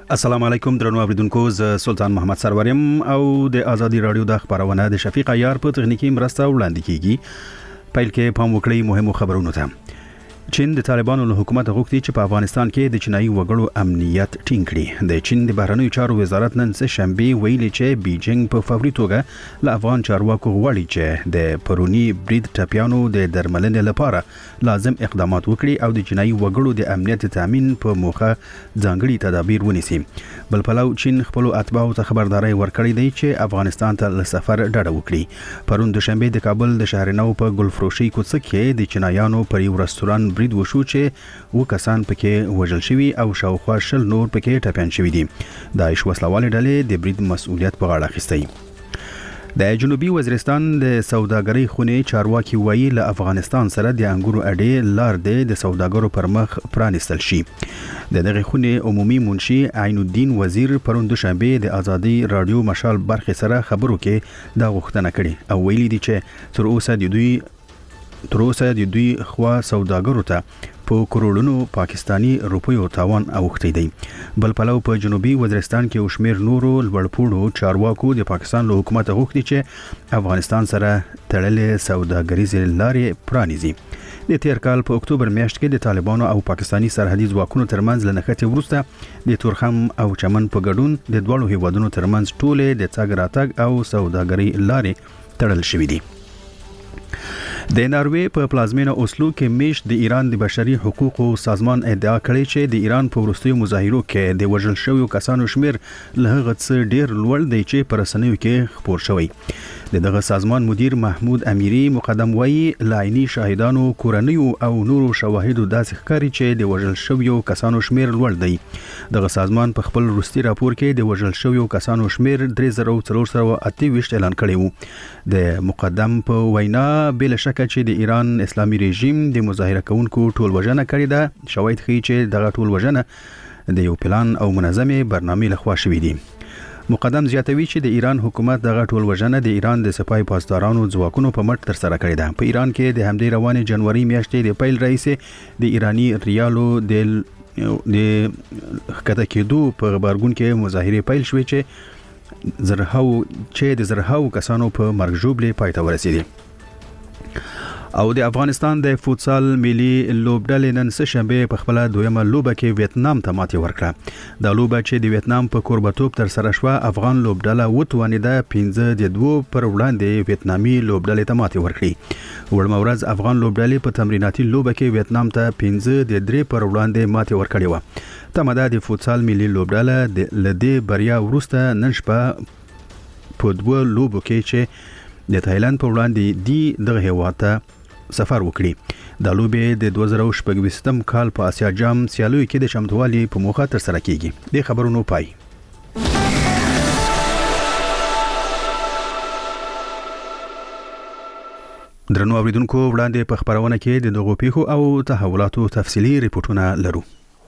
السلام علیکم درنو اوریدونکو ز سلطان محمد سروریم او د ازادي رادیو د خبرونه د شفیق عیار په تخنیکی مرسته وړاندې کیږي. پیل کې پام وکړئ مهمو خبرونو ته. چین د طالبانو له حکومت غوښتي چې په افغانستان کې د چینایي وګړو امنیت ټینګ کړي. د چین د بهرنیو چارو وزارت نن سه شنبه ویلي چې بیجینګ په فوري توګه له افغان چارواکو غواړي چې د پرونی برید ټاپیانو د درملنې لپاره لازم اقدامات وکړي او د چینایي وګړو د امنیت تامین په موخه ځانګړي تدابیر ونیسي. بل پلو چین خپل اتباعو ته خبرداري ورکړې دی چې افغانستان ته له سفر ډډه وکړي. پرون د شنبه د کابل د شهرنو په ګلفروشي کوڅه کې د چینایانو پر یو رستوران برید وشو چې و کسان پکې وژل شوي او شاوخوا شل نور پکې ټپيان شوي دي. د وسلوالې ډلې د برید مسؤلیت په غاړه اخیستی. د جنوبي وزیرستان د سوداګرۍ خونې چارواکي وایي له افغانستان سره د انګورو اډې لار د سوداګرو پر مخ پرانستل شي. دغه خونې عمومي منشي عین الدین وزیر پرون د شنبه د ازادي رادیو مشال برخه سره خبرو کې دا غوښتنه کړې او ویلي دي چې تر اوسه د دوی خوا سوداګرو ته په کروڑونو پاکستانی روپیو تاوان اوښتی دی. بل پلو په جنوبي وزیرستان کې وشمیر نورو لوړپوړو چارواکو د پاکستان له حکومت غوښتي چې افغانستان سره تړلې سوداګریزې لارې پرانیزي. د تیر کال په اکتوبر میاشت کې د طالبانو او پاکستانی سرحدي ځواکونو ترمنځ لنښتې وروسته د تورخم او چمن په ګډون د دوه هیوادونو ترمنځ ټولې د تګ راتګ او سوداګرۍ لارې تړل شوې دي. د ناروې په پلازمینه اوسلو کې میش د ایران د بشري حقوقو سازمان ادعا کړې چې د ایران په وروستیو مظاهرو کې د وژل شویو کسانو شمیر له هغه څه ډیر لوړ دی چې په رسنیو کې خپور شوی. دغه سازمان مدیر محمود امیری مقدم وایي لایني شاهدانو کورنیو او نورو شواهدو داسې ښکاري چې د وژل شویو کسانو شمیر لوړ دی. دغه سازمان په خپل وروستي راپور کې د وژل شویو کسانو شمیر 3428 اعلان کړی و. د مقدم په وینا بل شک چې د ایران اسلامي رژیم د مظاهره کوونکو ټول وژنه کړې ده. شواهد ښیي چې دغه ټول وژنه د یو پلان او منظمه برنامې لخوا شوې دي. مقدم زیاتوي چې د ایران حکومت دغه ټول وژنه د ایران د سپای پاسدارانو ځواکونو په مټ تر سره کړې ده. په ایران کې د همدې روانې جنوري میاشتې د پیل رئیس د ایرانی ریالو د کته کېدو په غبرګون کې مظاهره پیل شوې چې د زرهاو کسانو په مرګ ژوبلې پای ته ورسېدي. او د افغانستان د فوتسال ملي لوبډلې نن سه شنبه په خپل دویمه لوبه کې ویتنام ته ماتې ورکړه. د لوبه چې د ویتنام په کوربتوب تر سره شوه افغان لوبډله وتوانیده 5-2 پر وړاندې ویتنامي لوبډلې ته ماتې ورکړي. وړمه ورځ افغان لوبډلې په تمریناتي لوبه کې ویتنام ته 5-3 پر وړاندې ماتې ورکړې و. تمه د فوتسال ملي لوبډله د لدې بریا وروسته نن شپه په 2 لوبو کې چې د تایلند په وړاندې دی دغه هیواد ته سفر وکړي. د لوبې د 2024 کال په آسیا جام سیالیو کې د شمتوالي په موخه تر سره کیږي. د خبرونو پای. درنو اوریدونکو وړاندې په خبرونه کې د دغو پیښو او تحولاتو تفصیلی ریپورتونه لرو.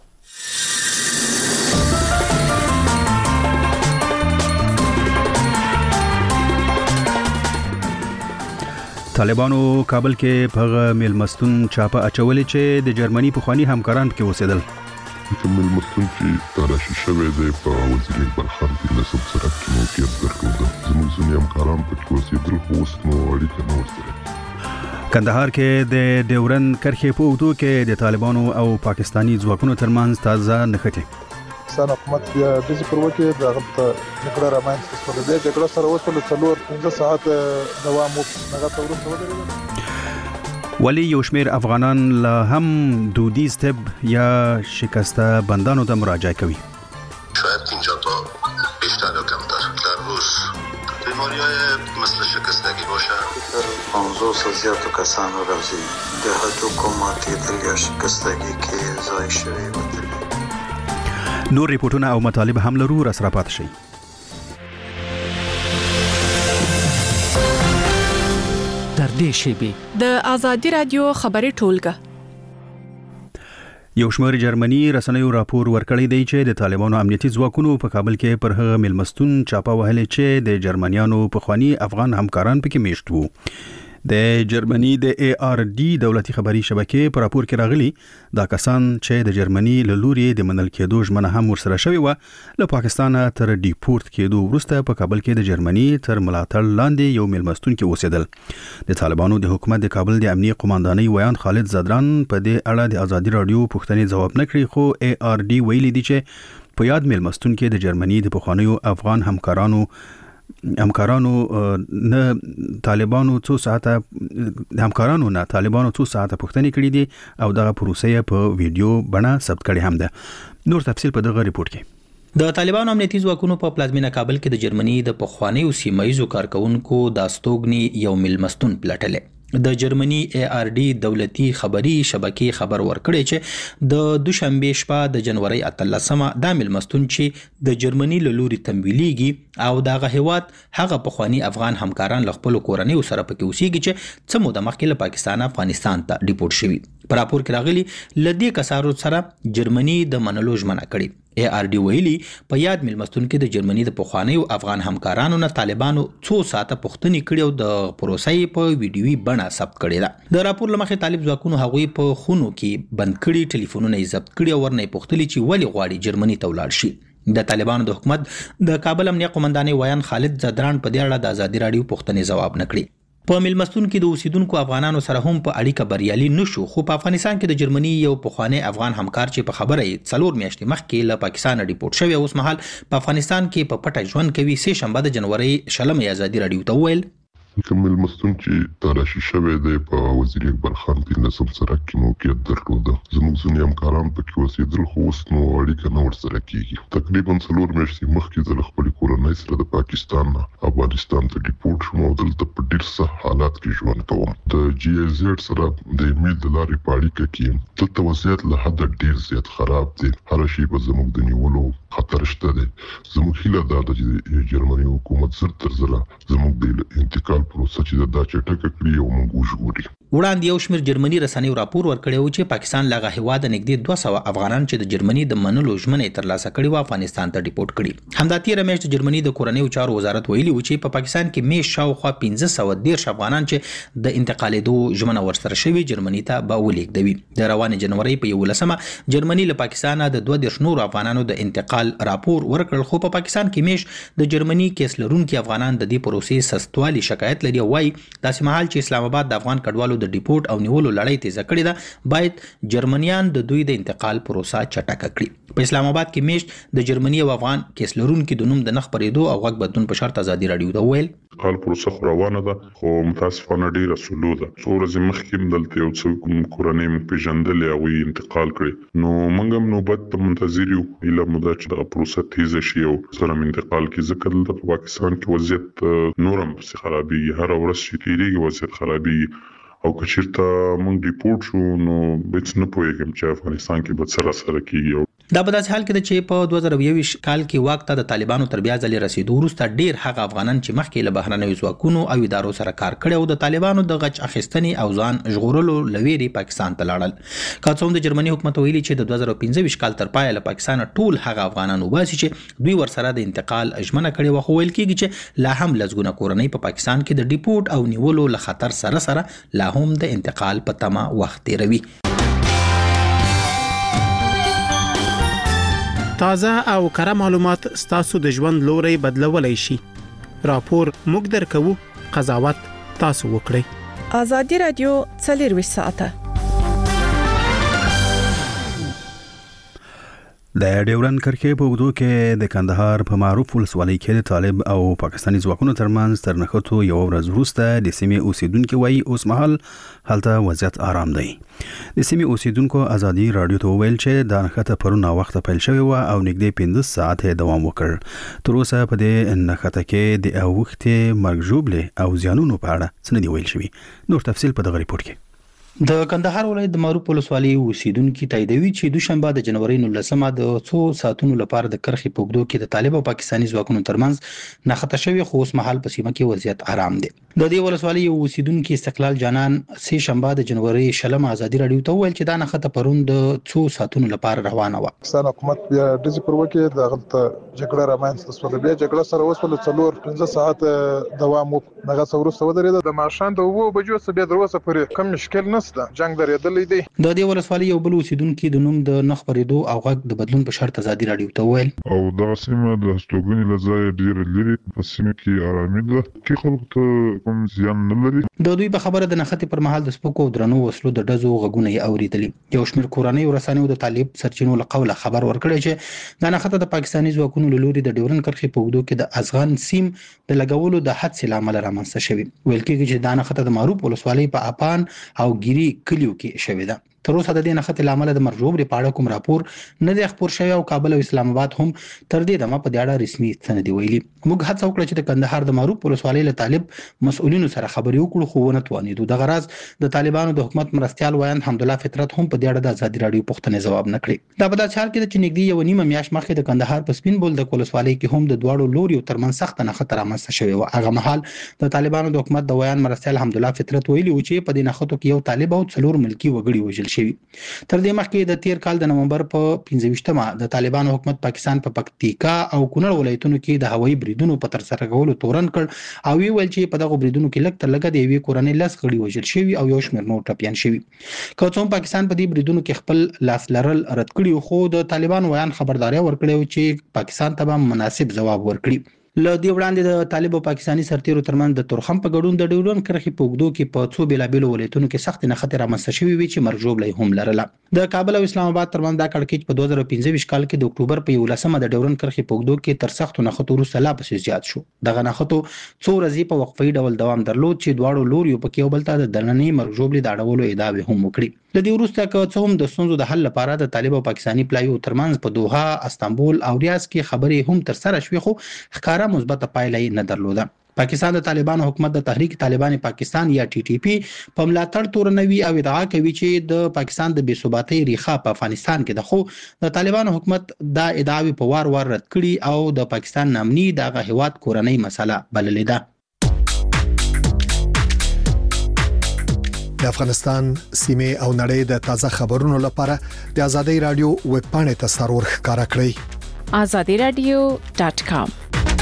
طالبانو کابل کې په ملمستون چاپه اچولې چې د جرمني پخوانی همکاران پکې اوسېدل. چې ملمستون چې تراشي شوی دی په وزیر اکبر خان کې نسب سره کې موقعیت درلود. زموږ ځینې همکاران پکې اوسېدل خو اوس نو اړیکه نه ورسره. کندهار کې د ډیورن کرښې په اوږدو کې د طالبانو او پاکستانی ځواکونو ترمنځ تازه نښتې. پاکستان حکومت بیا د ذکر وکړي د هغه جګړه رامنځته شوه. د جګړه سره وصل 4-5 ساعت دوام وکړ. هغه وروسته ودرېدل. ولی یو شمیر افغانان لا هم دودیز طب یا شکسته بندانو ته مراجعه کوي. شاید 50 تا بیشتر یا کمتر در روز بیماری‌های مثل شکستگی باشه. 50 زیاتو کسانو راځي د هډوکو ماتېدل یا شکستگی کې ځای شوی ودرېدل. نور ریپورتونه او مطالب هم لرو. را سره پات شئ. در دې شیبې د ازادي رادیو خبري ټولګه. یو شمېر جرمني رسنیو راپور ورکړی دی چې د طالبانو امنیتي ځواکونو په کابل کې پر هغه ملمستون چاپه وهلې چې د جرمنیانو پخوانی افغان همکاران پکې میشت وو. د جرمني د ARD دولتي خبري شبکې پر راپور کې راغلي دا کسان چې د جرمني له لوري د منل کېدو ژمنه هم ورسره شوی و له پاکستان تر ډیپورت کېدو وروسته په کابل کې د جرمني تر ملاتړ لاندې یو میلمستون کې اوسېدل. د طالبانو د حکومت د کابل د امنیه قوماندانۍ ویان خالد زدران په دې اړه د ازادي رادیو پوښتنې جواب نه کړی، خو ARD ویلي دی چې په یاد میلمستون کې د جرمني د پخوانیو افغان همکارانو نه طالبانو څو ساعته پوښتنې کړې دي او دغه پروسه په ویډیو بڼه ثبت کړې هم ده. نور تفصیل په دغه ریپورت کې. د طالبانو امنیتي ځواکونو په پلازمینه کابل کې د جرمني د پخوانیو سیمایي کارکونکو د استوګنې یو میلمستون پلټلې. د جرمني ARD دولتي خبري شبکې خبر ورکړی چې د دوشنبه شپه د جنوري 18 د میلمستون چې د جرمني له لوري تمویلېږي او دغه هیواد هغه پخوانی افغان همکاران له خپل کورنۍ سره پکې اوسېږي چې څه موده مخکې له پاکستان افغانستان ته ډیپورت شوي. په راپور کې راغلي لدې کسانو سره جرمني د منلو ژمنه کړې. ARD ویلي په یاد میلمستون کې د جرمني د پخوانیو افغان همکارانو نه طالبانو څو ساعته پوښتنې کړې او د پروسې په ویډیوي بڼه ثبت کړې ده. د راپور لمخې طالب ځواکونو هغوی په خونو کې بند کړي ټلیفونونه یې ضبط کړي او ورنه پوښتلي چې ولې غواړي جرمني ته ولاړ شي. د طالبانو د حکومت د کابل امنیه قوماندانۍ ویان خالد زدران په دې اړه د ازادي رادیو پوښتنې جواب نه کړي. په میلمستون کې د اوسیدونکو افغانانو سره هم په اړیکه بریالي نشو، خو په افغانستان کې د جرمني یو پخوانی افغان همکار چې په خبره یې 4 میاشتې مخکې له پاکستان ډیپورت شوی اوس مهال په افغانستان کې په پټه ژوند کوي، سه شنبه د جنوري 16 ازادي رادیو ته وویل کوم میلمستون چې تراشي شوی دی په وزیر اکبر خان 15 سرک کې موقعیت درلوده. زموږ ځینې همکاران پکې اوسېدل خو اوس نو اړیکه نه ورسره کېږي. تقریبا 4 میاشتې مخکې زه له خپلې کورنۍ سره د پاکستان نه افغانستان ته ډیپورت شوم او دلته په ډېر سخت حالات کې ژوند کوم. د GIZ سره د ایمیل د لارې په اړیکه کې یم. دلته وضعیت له حده ډېر زیات خراب دی. هر شی به زموږ د نیولو خطر شته دی. زموږ هیله دا ده چې جرمني حکومت زر تر زره زموږ د انتقال پروسه چې دا چټکه کړي او موږ وژغوري. وړاندې یو شمېر جرمني رسنیو راپور ورکړی و چې پاکستان له هیواد نږدې 200 افغانان چې د جرمني د منلو ژمنې ترلاسه کړي و افغانستان ته ډیپورت کړي. همدا تیر میاشت د جرمني د کورنیو چارو وزارت ویلي و چې په پاکستان کې میاشت شاوخوا 1513 افغانان چې د انتقالېدو ژمنه ورسره شوی جرمني ته به ولیږدوي. د روان جنوري په 11 جرمني له پاکستان د 22 نور افغانانو د انتقال راپور ورکړل، خو په پاکستان کې میاشت د جرمني کیس لرونکي افغانان د دې پروسې سستوالي شکایت لري او وايي داسې مهال چې اسلام آباد د افغان کډوالو د ډیپورت او نیولو لړۍ تیزه کړې ده، باید جرمنیان د دوی د انتقال پروسه چټکه کړي. په اسلام آباد کې میاشت د جرمني او افغان کیس لرونکي د نوم د نخ پرېدو او غږ بدلون په شرط ازادي رادیو ته وویل انتقال پروسه خو روانه ده، خو متاسفانه ډیره سلو ده. څو ورځې مخکې دلته یو څوک کورنۍ مې پیژندلې او یې انتقال کړي، نو موږ هم نوبت ته منتظر یو اله موده چې دغه پروسه تیزه شي او سره انتقال کې. ځکه دلته په پاکستان کې وضعیت نورم پسې خرابېږي، هر ورځ چې تېرېږي وضعیت خرابېږي او که چېرته موږ ډیپورت شو نو هېڅ نه پوهېږم چې افغانستان کې به څه راسره کېږي. دا په داسې حال کې ده چې په 2021 کال کې واک ته د طالبانو تر بیا ځلې رسیدو وروسته ډیر هغه افغانان چې مخکې له بهرنیو ځواکونو او ادارو سره کار کړی او د طالبانو د غچ اخیستنې او ځان ژغورلو لویری پاکستان ته لاړل. که څه هم د جرمني حکومت ویلي چې د 2015 کال تر پایه له پاکستان ټول هغه افغانان وباسي چې دوی ورسره د انتقال ژمنه کړې و، خو ویل کېږي چې لا هم لږونه کورنۍ په پاکستان کې د ډیپورت او نیولو له خطر سره سره لا هم د انتقال په تمه وخت تیروي. تازه او کره معلومات ستاسو د ژوند لوري بدلولای شي. راپور موږ درکو، قضاوت تاسو وکړئ. ازادي رادیو 24 ساعته د ډیورن کرکې په وګړو کې د کندهار په معروف ولسوالۍ کې د طالب او پاکستاني ځواکونو ترمنځ تر نښتو یو ورځ وروسته د سیمې اوسیدونکو وایي اوس مهال هلته وضعیت آرام دی. د سیمې اوسیدونکو ازادي رادیو ته ویل چې د نښته پرون وخت پیل شوی و او نږدې 15 ساعت دوام وکړ. تر اوسه په دې نښته کې د اوختې مرګ ژوبله او زیانونو په اړه څه نه دی ویل شوی. نور تفصیل په دغه ریپورت کې. د کندهار ولایت د معروف ولسوالۍ اوسیدونکو تاییدوي چې دوشنبه د جنوري 19 د 2 ساعتونو لپاره د کرخې په وګړو کې د طالب او پاکستاني ځواکونو ترمنځ نښته شوی، خو اوس مهال په سیمه کې وضعیت آرام دی. د دې ولسوالۍ یو اوسیدونکو استقلال جانان سه شنبه د جنوري 20 ازادي رادیو ته ویل چې دا نخته پرون د 2 ساعتونو لپاره روانه و. پاکستان حکومت بیا د پروکې د غلطه جګړه رامنځته شوه. بیا جګړه سره وسول 4-5 ساعت دوام وکړ. هغه څورسته ودرېده د ماشان د 2 بجو څخه بیا دروازه پرې کم مشکل نشته. جنگ درېدلې دی. د دې ولسوالۍ یو بل اوسیدونکو د نوم د نخبرېدو او غږ د بدلون په شرط ازادي رادیو ته ویل او دا سیمه د هستوګنې لځای ډیر لري په سیمه کې آرامي ده کې خلک ته کوم زیان نه لري. د دوی په خبره د نخته پر مهال د سپکو درنو وسلو د ډزو غږونه یې اوریدلې. یو شمېر کورنۍ ورسانیو د طالب سرچینو له قوله خبر ورکړی چې د نخته د پاکستاني ځواکونو له لوري د ډیورن کرښې په اوږدو کې د افغان سیم د لګولو د حادثې لامل رامنځته شوی. ویل کېږي چې د نخته د معروف ولسوالۍ په اپان او ګيري کلیو کې شوی ده. تر اوسه د دې نخته لامل د مرجوب په کوم راپور نه دی خبر شوی او کابل او اسلام آباد هم تر دې دمه په دې اړه رسمي څه نه دی ویلي. موږ هڅه وکړه چې د کندهار د معروف ولسوالۍ له طالب مسؤلینو سره خبرې وکړو خو ونه توانیدو. د غرض د طالبانو د حکومت مرستيال وایند حمدالله فطرت هم په دې اړه د ازادي رادیو پوښتنې جواب نه کړی. دا په داسې حال کې چې نږدې یو نیمه میاشت مخکې د کندهار په سپین بولدک ولسوالۍ کې هم د دواړو لوري ترمنځ سخت نخته رامنځته شوې و. هغه مهال د طالبانو د حکومت د وایند مرستيال حمدالله فطرت ویلي و چې په دې نخته کې یو طالب او 4 ملکی وګړي وژل شوی. تر دې مخکې د تیر کال د نومبر په 15مه د طالبانو حکومت پاکستان په پکتیکا او کونړ ولایتونو کې د هوایي بریدونو په تر سره کولو تورن کړ او ویل چې په دغه بریدونو کې لږ تر لږه د یوې کورنۍ لاس غړي وژل شوی او یو شمېر نور ټپيان شوی. که څوم پاکستان په دې بریدونو کې خپل لاس لرل رد کړي خو د طالبانو ویان خبرداري ورکړي چې پاکستان ته مناسب جواب ورکړي. له دې وړاندې د طالب او پاکستاني سرتیرو ترمنځ د تورخم په ګډون د ډیورن کرښې په اوږدو کې په څو بیلابیلو ولایتونو کې سخت نخته رامنځته شوې وي چې مرجوب لای هم لرله. د کابل او اسلام آباد ترمنځ دا کړکېچ په 2015 کال کې د اکتوبر په 11مه د ډیورن کرښې په اوږدو کې تر سختو نخته وروسته لا پسې زیات شو. دغه نخته څو ورځې په وقفي ډول دوام درلود چې دواړو لوريو په کې یو بل ته د دننۍ مرجوب لید اړولو ادعا هم وکړي. د دې وروسته که څه هم د ستونزو د حل لپاره د طالب او پاکستاني پلایو ترمنځ په دوحه، استانبول او ریاض کې خبرې هم تر سره شوې خو ښکارا مثبت پایله نه درلوده. پاکستان د طالبانو حکومت د تحریک طالبان پاکستان یا ټي ټي پی په ملاتړ تورنوي او ادعا کوي چې د پاکستان د بې ثباتۍ ریښه په افغانستان کې ده خو د طالبانو حکومت دا ادعاوي په وار وار رد کړي او د پاکستان نامني دغه هیواد کورنۍ مسله بللې ده. د افغانستان سیمه او نړۍ د تازه خبرونو لپاره د ازادي رادیو ویب پاڼې ته سرور ښکارا کړئ. azadiradio.com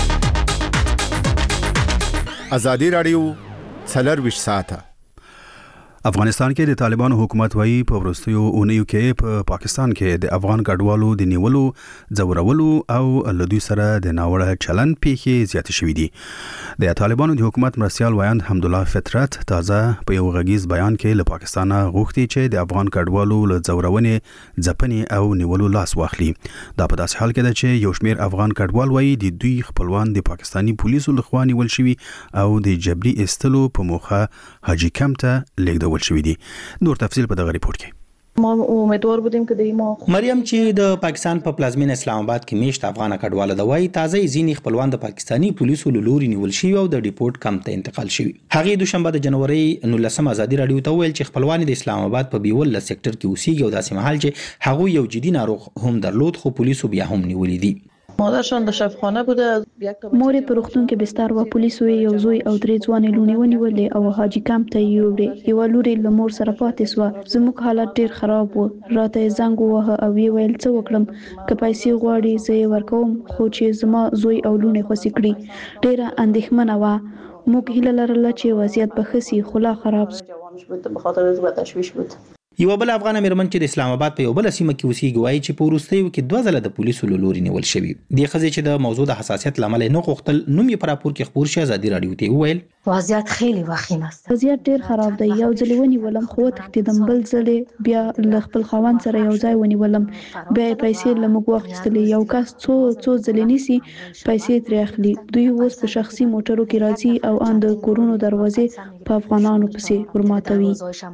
ازادي رادیو 24 ساعته. افغانستان کې د طالبانو حکومت وایي په ورستیو اونیو کې په پاکستان کې د افغان کډوالو د نیولو، ځورولو او لدوی سره د ناوړه چلن پیښې زیات شوې دي. د طالبانو د حکومت مرستيال وایند حمدالله فطرت تازه په یو غږیز بیان کې له پاکستان غوښتي چې د افغان کډوالو له ځورونې، ځپنې او نیولو لاس واخلي. دا په داسې حال کې ده چې یو شمېر افغان کډوال وایي د دوی خپلوان د پاکستاني پولیسو لخوا نیول شوي او د جبري استلو په موخه حاجی کمپ ته لیږدول شوی دي. نور تفصیل په دغه ریپورت کې. ما امیدوار بودیم که د ما مریم چې د پاکستان په پلازمین اسلام آباد کې میشت افغان کډواله د وای تازه ځینی خپلوان د پاکستاني پولیسو لوري نیول شوی او د ریپورت کم ته انتقال شوی. هغه دوشنبه د جنوري 19 ازادي رادیو ته ویل چې خپلوان د اسلام آباد په بیول سېکټر کې اوسېږي او داسې محل چې هغه یو جدي ناروغ هم درلود خو پولیسو بیا هم نیولې دي. مادرشان د شفاخانه بوده. مور په روغتون کې بستر و، پولیسو یو زوی او درې ځوانې لونی ونیولې او حاجی کمپ ته یوړې. یو لوري له مور سره پاتې سو. زموږ حالت ډیر خراب و. راته زنګ ووهه او ویل څه وکړم، که پیسې غواړي زه یې ورکوم خو چې زما زوی او لونی خوسي کړي. ډیره اندېښمنه وه. موږ هیله لرله چې وضعیت به ښه سي خو لا خراب شو. به خاطر از تشویش بود. یو بل افغان میرمن چې د اسلام آباد په یو بل سیمه کې اوسېږي وایي چې په وروستیو کې 2 ځله د پولیسو لوري نیول شوی. د خزې چې د موضوع د حساسیت لامل نه غوښتل نوم یې پر راپور کې خبر شي ازادي رادیو ته ویل وضعیت خیلی وخیم است. وضعیت ډیر خراب دی. یو ځل ونیولم خو تختیدم، بل ځل بیا ل خپل خوان سره یو ځای ونیولم، بیا پیسې لمغه واخیستلې. یو کس څو ځل نیسی پیسې ترې اخلي. دوی اوس په شخصي موټرو کې راځي او اند کورونو دروازې په افغانانو پسې ورماتوي.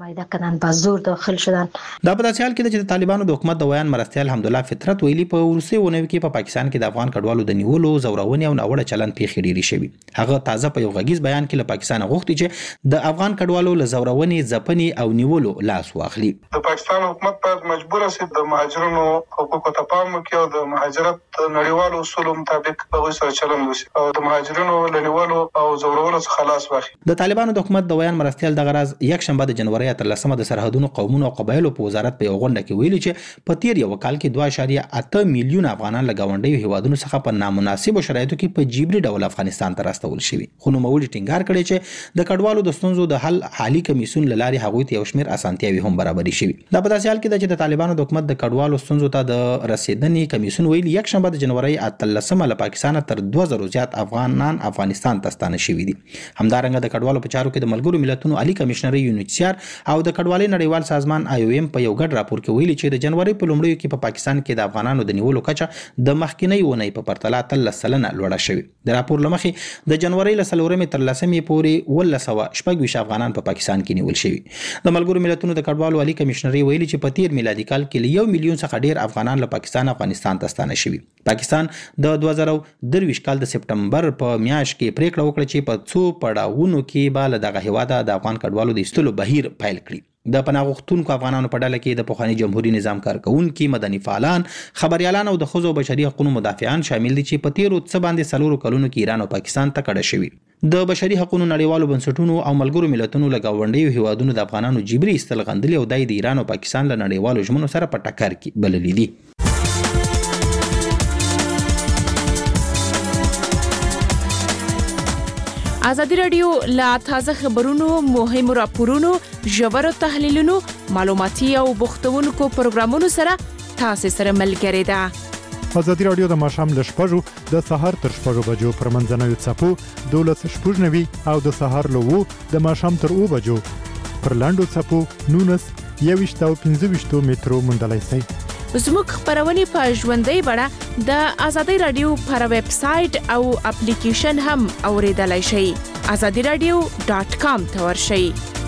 دا په داسې حال کې چې د طالبانو د حکومت د ویان مرستيال حمدالله فطرت ویلي په ورسي ونوي کې په پاکستان کې د افغان کډوالو د نیولو، زورونې او ناوړه چلن پیښې ډېری شوي. هغه تازه په یو غږیز بیان کې له پاکستان غوښتي چې د افغان کډوالو له زورونې ځپنې او نیولو لاس واخلي. د پاکستان حکومت باید مجبور شي د مهاجرینو حقوقو ته پام وکړي او د مهاجرت نړیوالو اصولو مطابق هغوی سره چلند وشي او د مهاجرینو له نیولو او زورولو څخه خلاص واخلي. د طالبانو د حکومت د ویان مرستیال دغه راز یک شنبه د جنوري 13 د سرحدونو قومونو او قبایلو په وزارت په یو غونډه کې ویلي چې په تیر یو کال کې 2.8 میلیون افغانان له گاونډیو هیوادونو څخه په نامناسبو شرایطو کې په جبري ډول افغانستان ته راستول شوي. خو نوموړي ټینګار کړی چې د کډوالو د ستونزو د حل حالي کمیسیون له لارې هغوی ته یو شمېر اسانتیاوي هم برابرې شوي. دا په داسې حال کې ده چې د طالبانو د حکومت د کډوالو ستونزو ته د رسیدنې کمیسیون ویلي یک شنبه د جنوري 13 له پاکستان تر 2000 زیات افغانان افغانستان ته ستانه شوي دي. همدارنګه د کډوالو په چارو کې د ملګرو ملتونو عالی کمشنر یونیسیار او د کډوالۍ نړیوال سازمان IOM په یو ګډ راپور کې ویلي چې د جنوري په لومړیو کې په پاکستان کې د افغانانو د نیولو کچه د مخکینی ونې په پرتله 13% لوړه شوې. د راپور لمخې د جنوري له 4 تر 10 پورې 1926 افغانان په پاکستان کې نیول شوي. د ملګرو ملتونو د کډوالو عالی کمشنر ویلي چې په تیر میلادي کال کې 1 میلیون څخه ډیر افغانان له پاکستان افغانستان ته ستانه شوي. پاکستان د 2023 کال د سپټمبر په میاشت کې پریکړه وکړه چې په څو پړاوونو کې به له دغه هیواده د افغان کډوالو د ایستلو بهیر پیل کړي. د پناه غوښتونکو افغانانو په ډله کې د پخواني جمهوریت نظام کارکونکي، مدني فعالان، خبريالان او د ښځو او بشري حقوقو مدافعان شامل دي چې په تیرو څه باندې 4 کلونو کې ایران او پاکستان ته کډه شوي. د بشري حقوقو نړیوالو بنسټونو او ملګرو ملتونو له گاونډیو هیوادونو د افغانانو جبري ایستل غندلي او د ایران او پاکستان له نړیوالو ژمنو سره په ټکر کې بللي دي. ازادي رادیو لا تازه خبرونو، مهمو راپورونو، ژورو تحلیلونو، معلوماتي او بوختونکو پروګرامونو سره تاسو سره ملګری ده. ازادي رادیو د ماښام ل 6:00 د سحر تر 6:00 بجو پر منځنوي څپو 12:90 او د سحر له 2 د ماښام تر 2 بجو پر لاندو څپو 19 او 15 مترو مندلای شي. زموږ خبرونه په ژوندۍ بڼه د ازادي رادیو پر ویب سټ او اپلیکیشن هم اوریدلای شئ. azadiradio.com ته ورشئ.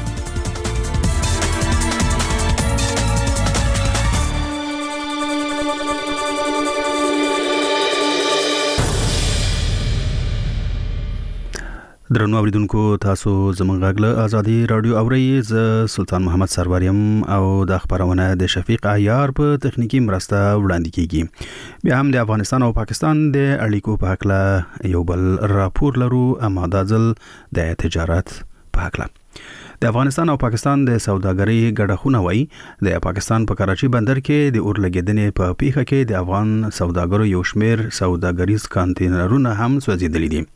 درنو اوریدونکو، تاسو زموږ غږ له ازادي رادیو اورئ. ز سلطان محمد سروریم او د خبرونه د شفیق عیار په تخنیکی مرسته وړاندې کیږي. بیا هم د افغانستان او پاکستان د اړیکو په اړه یو بل راپور لرو، اما د ځل د تجارت په اړه. د افغانستان او پاکستان د سوداګرۍ ګډه وایي د پاکستان په کراچي بندر کې د اور لګیدنې په پیښه کې د افغان سوداګرو یو شمېر سوداګریز کانټینرونه هم سوځېدلي دي.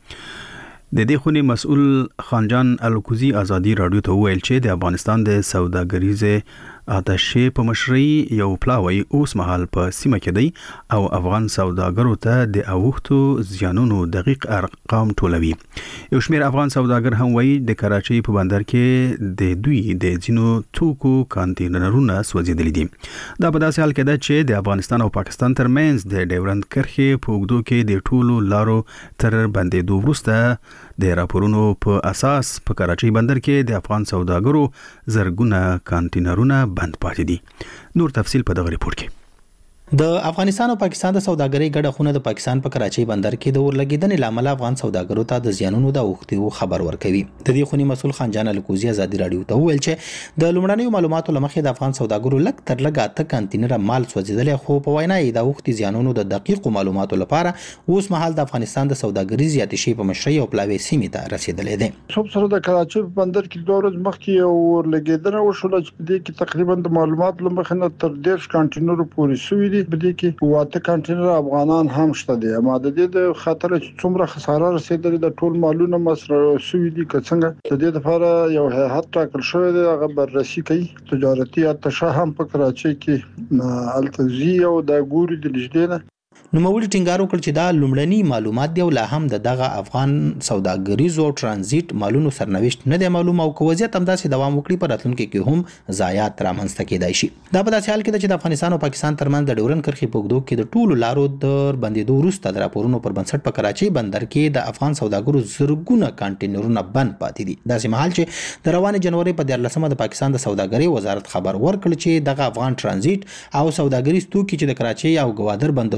د دې خونې مسؤل خانجان الکوزی ازادي رادیو ته ویل چې د افغانستان د سوداګریزه اتشې په مشرۍ یو پلاوی اوس مهال په سیمه کې دی او افغان سوداګرو ته د اوښتو زیانونو دقیق ارقام ټولوي. یو شمېر افغان سوداګر هم وایي د کراچۍ په بندر کې د دوی د ځینو توکو کانټینرونه سوځېدلي دي. دا په داسې حال کې ده چې د افغانستان او پاکستان ترمنځ د ډیورند کرښې په اوږدو کې د ټولو لارو تر بندېدو وروسته د راپورونو په اساس په کراچۍ بندر کې د افغان سوداګرو زرګونه کانټینرونه بند پاتې دي. نور تفصیل په دغه ریپورت کې. د افغانستان او پاکستان د سوداګرۍ ګډه خونه د پاکستان په کراچۍ بندر کې د اور لګیدنې لامل افغان سوداګرو ته د زیانونو د اوښتو خبر ورکوي. د دې خونې مسؤل خانجان الکوزی ازادي رادیو ته ویل چې د لومړنیو معلوماتو لمخې د افغان سوداګرو لږ تر لږه 8 کانټینر مال سوځیدل، خو په وینا یې د اوښتو زیانونو د دقیقو معلوماتو لپاره اوس مهال د افغانستان د سوداګریز اتشې په مشرۍ او پلاوی سیمې ته رسیدلې ده. صبح سره د کراچۍ په بندر کې 2 ورځې مخکې یو لګیدنه وشوه چې په دې کې تقریبا د معلوماتو لمخې نه تر 10 کانټینر پورې شوې دي. په دې کې 8 کانټینر افغانان هم شته دي. اما د دې د خطر چې څومره خساره رسیدلې د ټول مالونه مصرف شوې دي که څنګه د دې لپاره یو هیئت ټاکل شوی دی، هغه بررسي کوي. تجارتي اتشه هم په کراچۍ کې التزی او د ګوري د لجدینه نوموړي ټینګار وکړ چې دا لومړني معلومات دی او لا هم دغه افغان سوداګریزو ترانزیت مالونو سرنوشت نه دی معلوم، او که وضعیت همداسې دوام وکړي په راتلونکي کې هم ضایعات رامنځته کېدای شي. دا په داسې حال کې ده چې د افغانستان او پاکستان ترمنځ د ډیورند کرښې په اوږدو کې د ټولو لارو د بندېدو وروسته د راپورونو پر بنسټ په کراچۍ بندر کې د افغان سوداګرو زرګونه کانټینرونه بند پاتې دي. داسې مهال چې د روانې جنوري په 14مه د پاکستان د سوداګرۍ وزارت خبر ورکړ چې دغه افغان ترانزیت او سوداګریز توکي چې د کراچۍ او ګوادر بندرونو په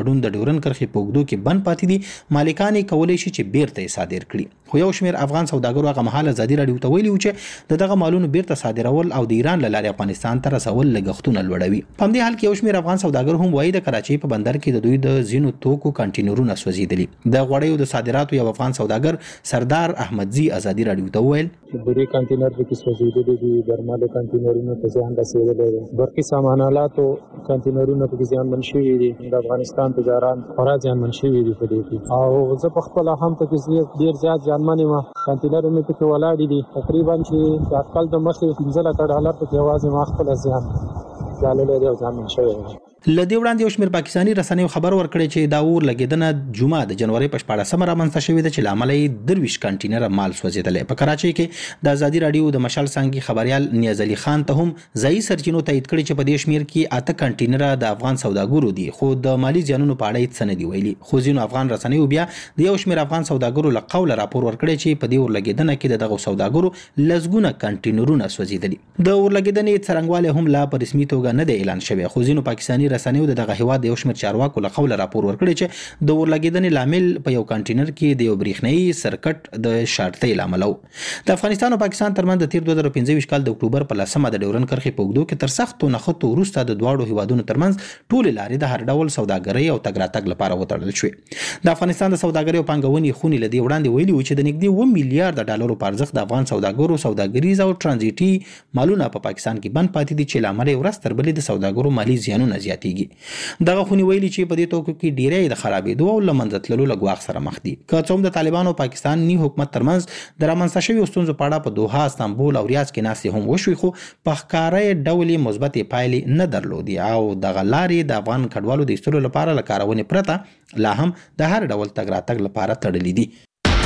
تړون د ډیورن کرښې په اوږدو کې بند پاتې دي مالکان یې کولی شي چې بیرته یې صادر کړي خو یو شمېر افغان سوداګرو هغه مهال ازادي راډیو ته ویلي و چې دغه مالونو بیرته صادرول او د ایران له لارې افغانستان ته رسول لګښتونه لوړوي په همدې حال کې یو شمېر افغان سوداګر هم وایي د کراچۍ په بندر کې د دوی د ځینو توکو کانټینرونه سوځېدلي د غوړیو د صادراتو یو افغان سوداګر سردار احمدزي ازادي راډیو ته وویل ډېری کانټینر پکې سوځېدلي دي درملو کانټینرونه په زیان رسېدلی دی برقي سامانالاتو کانټینرونه پکې زیانمن شوي دي د افغانستان تجاران خورا زیانمن شوي دي په دې کې او زه په خپله هم پکې ډېر زیات زیانمن یم کانټینر مې پکې ولاړې دي تقریبا چې د اټکل د مخې 15 لکه ډالر پکې یوازې ما خپله زیان ګاللی دی او زیانمن شوی دی له دې وړاندې یو شمېر پاکستاني رسنیو خبر ورکړی چې دا اور لګېدنه جمعه د جنوري په 14مه رامنځته شوې ده چې له امله یې 23 کانټینره مال سوځېدلی په کراچۍ کې د ازادي راډیو د مشال څانګې خبریال نیاز علي خان ته هم ځایي سرچینو تایید کړي چې په دې شمېر کې 8 کانټینره د افغان سوداګرو دي خو د مالی زیانونو په اړه هیڅ څه نه دي ویلي خو ځینو افغان رسنیو بیا د یو شمېر افغان سوداګرو له قوله راپور ورکړی چې په دې اور لګېدنه کې دغه سوداګرو لسګونه کانټینرونه سوځېدلي د اور لګېدنې څرنګوالی هم لا په رسمي توګه نه دی اعلان شوی خو ځینو پاکستاني رسنیو دغه هیواد د یو شمېر چارواکو له قوله راپور ورکړی چې د اور لګېدنې لامل په یو کانټینر کې د یو برېښنایي سرکټ د شارټۍ له امله و د افغانستان او پاکستان ترمنځ د تیر 2025 کال د اکتوبر په 10مه د ډیورن کرښې په اوږدو کې تر سختو نښتو وروسته د دواړو هیوادونو ترمنځ ټولې لارې د هر ډول سوداګرۍ او تګ راتګ لپاره وتړل شوې د افغانستان د سوداګرۍ او پانګونې خونې له دې وړاندې ویلي و چې د نږدې 1 میلیارډ ډالرو په ارزښت د افغان سوداګرو سوداګریز او ترانزیټي مالونه په پاکستان کې بند پاتې دي چې له امله ورځ تر بلې د سوداګرو مالي زیانونه زیاتېږي دغه خونې ویلي چې په دې توکو کې ډیری د خرابېدو او له منځه تللو له ګواښ سره مخ دي که څه هم د طالبانو او پاکستاني حکومت ترمنځ د رامنځته شویو ستونزو په اړه په دوحه استانبول او ریاض کې ناستې هم وشوې خو په ښکاره ډول یې مثبتې پایلې نه درلودې او دغه لارې د افغان کډوالو د ایستلو لپاره له کارونې پرته لا هم د هر ډول تګ راتګ لپاره تړلې دي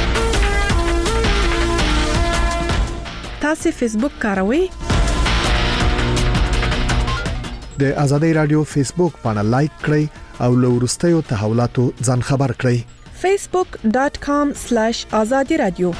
تاسو فیسبوک کاروئ د ازادي رادیو فیسبوک باندې لایک کړئ او له وروستیو تحولاتو ځان خبر کړئ facebook.com/azadi radio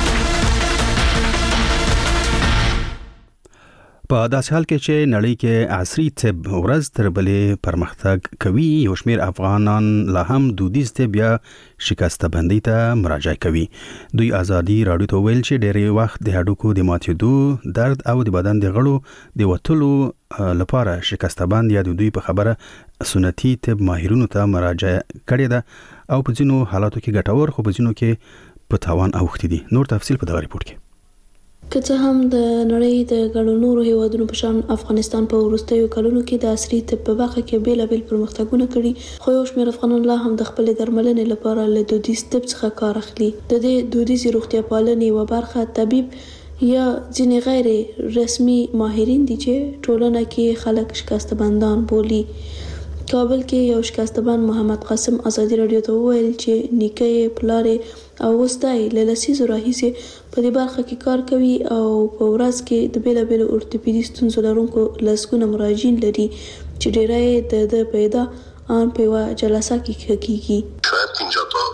په داسې حال کې چې نړۍ کې عصري طب ورځ تر بلې پرمختګ کوي یو شمېر افغانان لا هم دودیز طب یا شکسته بندۍ ته مراجعه کوي دوی ازادي راډیو ته ویل چې ډېری وخت د هډوکو د ماتېدو درد او د بدن د غړو د وتلو لپاره شکسته بند یا د دوی په خبره سنتي طب ماهرینو ته مراجعه کړې ده او په ځینو حالاتو کې ګټور خو په ځینو کې په تاوان اوښتي دي نور تفصیل په دغه ریپورت کې که څه هم د نړۍ د ګڼو نورو هیوادونو په شان افغانستان په وروستیو کلونو کې د عصري طب په برخه کې بیلابیل پرمختګونه کړي خو یو شمېر افغانان لا هم د خپل درملنې لپاره له دودیز طب څخه کار اخلي د دې دودیزې روغتیا پالنې یوه برخه طبيب یا ځینې غیر رسمي ماهرین دي چې ټولنه کې خلک شکسته بندان بولي کابل کې یو شکسته بند محمد قاسم ازادي راډیو ته وویل چې نیکه پلار او وستای له لسیزو راهیسې په دې برخه کې کار کوي او په ورځ کې د بیلابیلو اورتوپیدي ستونزو لرونکو لسګونه مراجعین لري چې ډیری د پیدا آن په یوه جلسه کې کیږي شاید 50 تا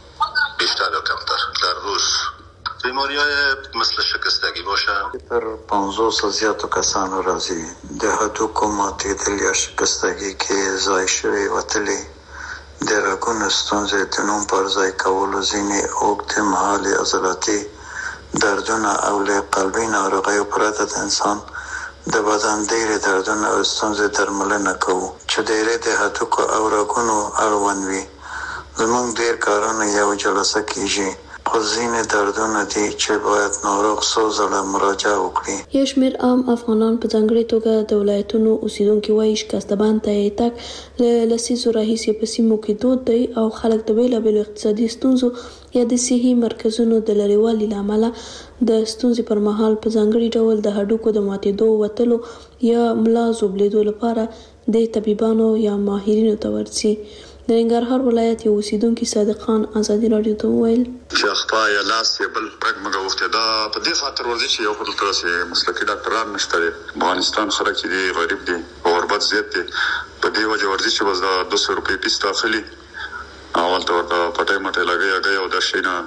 بیشتر یا کمتر در روز بیماری‌های مثل شکستگی باشه تر 500 زیاتو کسانو راځي د هډوکو ماتېدل یا شکستگی کې ځای شوی وتلي د رګونو ستونزې د نوم پر ځای کولو ځینې اوږدمهالې عضلاتي دردونه او له قلبي ناروغیو پرته د انسان د بدن ډېرې دردونه او ستونزې درملنه کوو چې ډېرې د هډوکو او رګونو اړوند وي زموږ ډېر کارونه یو جلسه کېږي خو ځینې دردونه دي چې باید ناروغ څو ځله مراجعه وکړي یو شمېر عام افغانان په ځانګړې توګه د ولایتونو اوسیدونکي وایي شکسته بند ته یې تګ له لسیزو راهیسې په سیمو کې دود دی او خلک د بیلابیلو اقتصادي ستونزو یا د صحي مرکزونو د لرېوالي له امله د ستونزې پر مهال په ځانګړي ډول د هډوکو د ماتېدو وتلو یا ملا زوبلېدو لپاره د طبيبانو یا ماهرینو ته ورځي د ننګرهار ولایت یو اوسیدونکي صادق خان ازادي راډیو ته وویل چې اخطا یا لاس یې بل رګ مګه وخته دا په دې خاطر ورځي چې یو په تر څه مسلکي ډاکټران نشته افغانستان خلک دي غریب دي او غربت زیات دي په دې وجه ورځي چې بس 200 روپۍ پیس داخلي اول ته ورته پټه مټه لګي او د شینه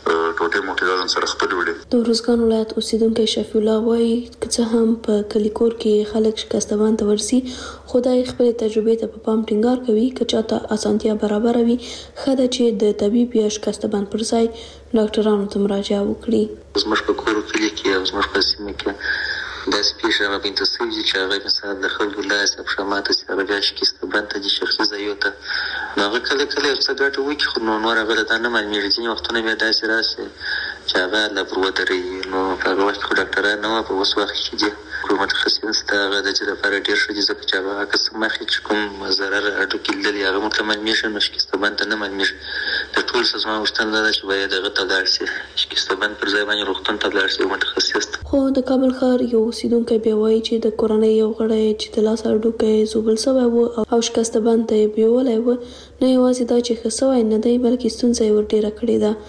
ټوټه موټه ځان سره خپل وړي. د روزګان ولایت اوسیدونکو شفیع الله وایي چې هم په کلیکور کې خلک شکستبان ته ورسي خدای خپل تجربه ته په پام ټینګار کوي که چاته اسانتیا برابر وي خدای چې د طبيب یا شکستبان پر ځای ډاکټرانو ته مراجعه وکړي. زموږ په کور کې کې زموږ په سیمه کې د سپیشه ما بنت سوي چې هغه مثلا د خلکو لاس په شماته سره راځي شکستبان ته د شخصي ځایوته هغه کله څه ګټه وکړي خو نور هغه د نه معلومیږي ځینې وختونه بیا داسې راسي چې هغه لا پروتري نو په هغه وخت کې ډاکټران نو په اوس وخت کې دي کوم متخصصین ستاره د دې لپاره ډیر شو چې ځکه چې هغه قسم مخې چې کوم ضرر اډو کې لري هغه متمن میشه نو شکستبان ته نه معلومیږي د ټول سازمان وشتل دا چې باید هغه ته لاړ شي شکستبان پر ځای باندې روغتون ته لاړ شي متخصص. خو د کابل ښار یو اوسیدونکی بیا وایي چې د کورنۍ یو غړی چې د لاس هډوکی زوبل شوی و او شکستبان ته یې بیولی و نه یوازې دا چې ښه شوی نه دی بلکې ستونزه یې ور ډېره کړې ده.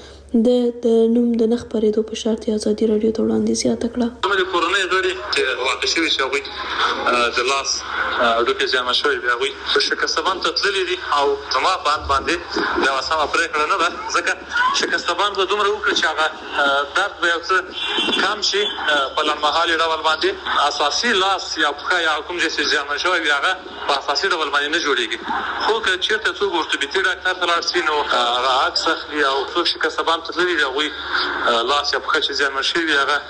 د نوم د نه خپرېدو په شرط یې ازادي راډیو ته وړاندې زیاته کړه. د کورنۍ غړي چې واقع شوي چې هغوی د لاس هډوکي زیانمن شوي دي هغوی شکستبان ته تللي دي او زما په اند باندې دا سمه پرېکړه نه ده ځکه شکستبان به دومره وکړي چې هغه درد به یو څه کم شي په لنډمهالي ډول باندې اساسي لاس یا پښه یا کوم ځای چې زیانمن شوی وي هغه په اساسي ډول باندې نه جوړېږي. خو که چېرته څوک ورتوبیتي ډاکټر ته لاړ شي نو هغه عکس اخلي او څوک شکستبان ته تللي دي هغوی لاس یا پښه چې زیانمن شوي وي هغه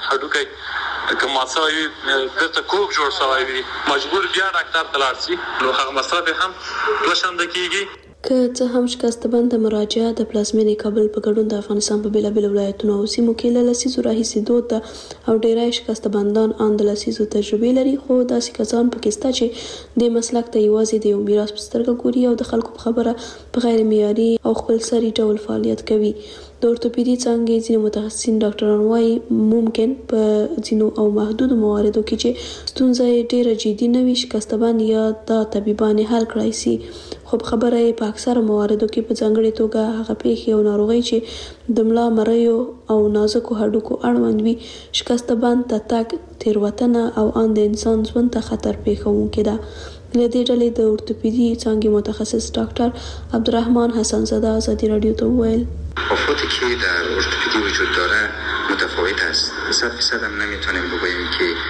هډوکی که مات شوی وي بېرته کوږ جوړ شوی وي مجبور بیا ډاکټر ته لاړ شي نو هغه مصرف یې هم دوه شانده کېږي. که څه هم شکستبان ته مراجعه د پلازمینې کابل په ګډون د افغانستان په بېلابېلو ولایتونو او سیمو کې له لسیزو راهیسې دود ده او ډېری شکستباندان ان د لسیزو تجربې لري خو داسې کسان پکې شته چې دې مسلک ته یوازې د یو میراث په سترګه ګوري او د خلکو په خبره په غیر معیاري او خپلسري ډول فعالیت کوي. د اورتوپیدي څانګې ځینې متخصصین ډاکټران وایي ممکن په ځینو او محدودو مواردو کې چې ستونزه یې ډېره جدي نه وي شکستبان یا دا طبیبان یې حل کړای سي خو په خبره یې په اکثره مواردو کې په ځانګړې توګه هغه پیښې او ناروغۍ چې د ملا مریو او نازکو هډوکو اړوند وي شکستبان ته تګ تېروتنه او ان د انسان ژوند ته خطر پېښوونکې ده. له دې ډلې د اورتوپیدي څانګې متخصص ډاکټر عبدالرحمن حسن زاده ازادي راډیو ته وویل افرادی که در ارتوپدی وجود داره متفاوت است 100% هم نمیتونیم بگوییم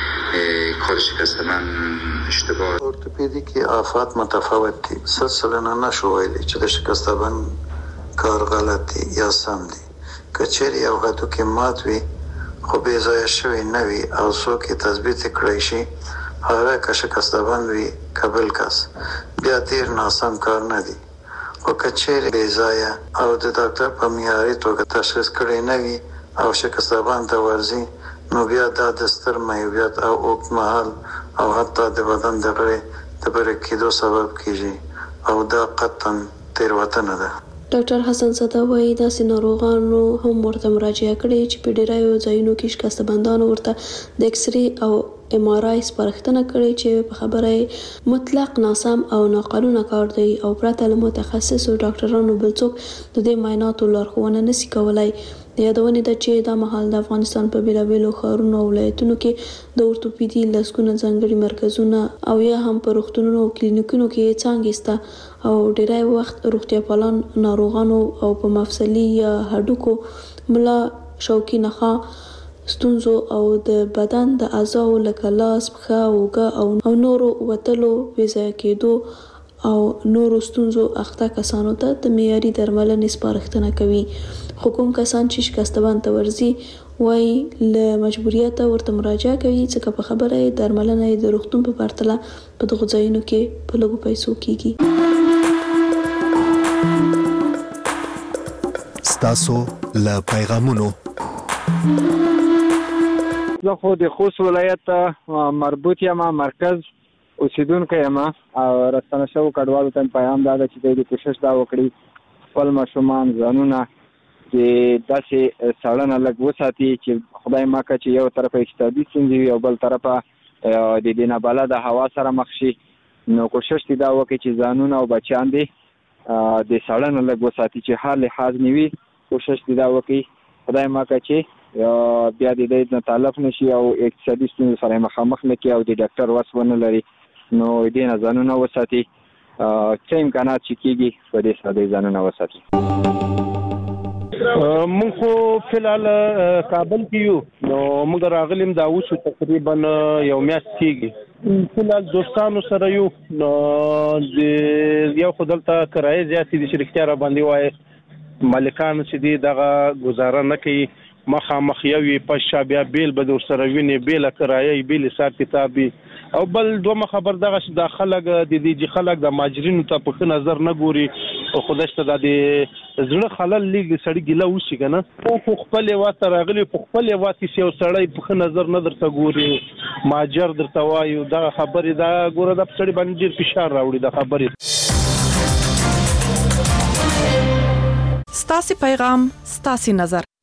که کار شکستبان اشتباه. ارتوپدی کې آفات متفاوت دي 100% نشو ویلی چې د شکستبان کار غلط دی یا سم دی. که چیرې یو هډوکی مات وي خو بې ځایه شوی نه وي او څوک یې تثبیت کړی شي هغه که شکستبان وي که بل کس بیا ډېر ناسم کار نه دی. خو که چیرې بې ځایه او د ډاکټر په معیاري توګه تشخیص کړی نه وي او شکستبان ته ورځي نو بیا دا د ستر معیوبیت او اوږدمهال او حتی د بدن د غړي د پرې کېدو سبب کېږي او دا قطعا تېروتنه ده. ډاکټر حسن زاده وایي داسې ناروغانو هم ورته مراجعه کړې چې په ډېرو ځایونو کې شکستباندانو ورته د ایکسرې او ام آر آی سپارښتنه کړې چې په خبره یې مطلق ناسم او ناقانونه کار دی او پرته له متخصصو ډاکټرانو بل څوک د دې معایناتو لارښوونه نشي کولای. د یادونې ده چې دا مهال د افغانستان په بېلابېلو ښارونو او ولایتونو کې د اورتوپیدي لسګونه ځانګړي مرکزونه او یا هم په روغتونونو او کلینیکونو کې څانګې شته او ډېری وخت روغتیا پالان ناروغانو او په مفصلي یا هډوکو ملا شوکي نخاع ستونزو او د بدن د اعضاو لکه لاس پښه اوږه او نورو وتلو بې ځایه کېدو او نورو ستونزو اخته کسانو ته د معیاري درملنې سپارښتنه کوي. خو کوم کسان چې شکستبان ته ورځي وایي له مجبوریته ورته مراجعه کوي ځکه په خبره یې درملنه یې د روغتون په پرتله په دغو ځایونو کې په لږو پیسو کېږي. ستاسو له پیغامونو زه خو د خوست ولایت مربوط یم مرکز اوسیدونکی یم او راستنه شوو کډوالو ته پیغام دا ده چې دوی د کوشش دا وکړي خپل ماشومان ځانونه د داسې څارنه لږ وساتي چې خدای ماکه چې یو طرفه اقتصادي ستونزې وي او بل طرفه د دې نابلده هوا سره مخ شي نو کوشش دې دا وکړي چې ځانونه او بچیان دې د څارنه لږ وساتي چې هر لحاظ نه وي کوشش دې دا وکړي خدای ماکه چې بیا دې نه تلف نشي او اقتصادي ستونزې سره مخامخ نه کړي او د ډاکټر وس ونه لري نو دې نه ځانونه وساتي څه امکانات چې کېږي په دې سره دې ځانونه وساتي. مونږ خو فلحال کابل کې یو نو موږ راغلیم دا اوس تقریبا یو میاشت کېږي فلحال دوستانو سره یو نو یو خدلته کرایه زیاتې د شرکتیا را باندې وای مالکان چې دي دغه گزاره نه کوي مخامخ یوې پښه بیا بیل به در سره ویني بیل کرایه بیل حساب کتابي او بل دوه خبر دغه چې د خلک د دې خلک د ماجرینو ته په نظر نه ګوري او خدای ته د زړه خلل لګي سړی ګیله وشي کنه او خپل واته راغلی په خپل واته یو سړی په نظر نه درته ګوري ماجر درته وایو دغه خبرې دا ګوره د سړی باندې ډیر فشار راوړي د خبرې ستاسو پیغام ستاسو نظر